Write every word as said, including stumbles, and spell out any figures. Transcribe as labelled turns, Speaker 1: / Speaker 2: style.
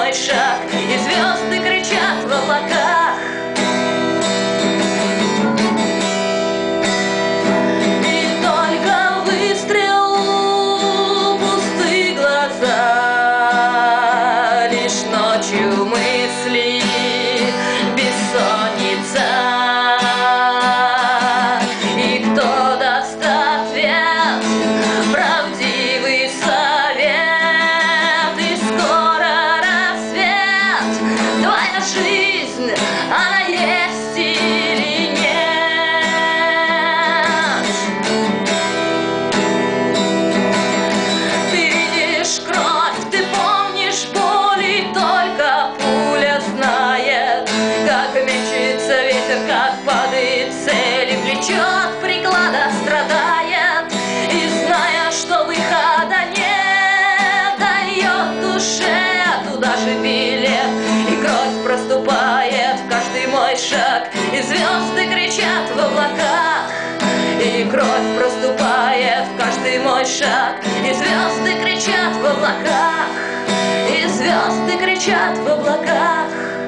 Speaker 1: мой шаг, и звезды кричат в облаках. И только выстрел, пустые глаза, лишь ночью мысли, бессонница. И кто даст ответ, правдивый совет, и скоро рассвет. Твоя жизнь, она есть или нет? Ты видишь кровь, ты помнишь боль, и только пуля знает, как мечется ветер, как падает цель, и влечет приклада, страдает, и зная, что выхода нет, дает душе туда же билет, и кровь проступает в каждый мой шаг, и звезды кричат в облаках. И кровь проступает в каждый мой шаг, и звезды кричат в облаках, и звезды кричат в облаках.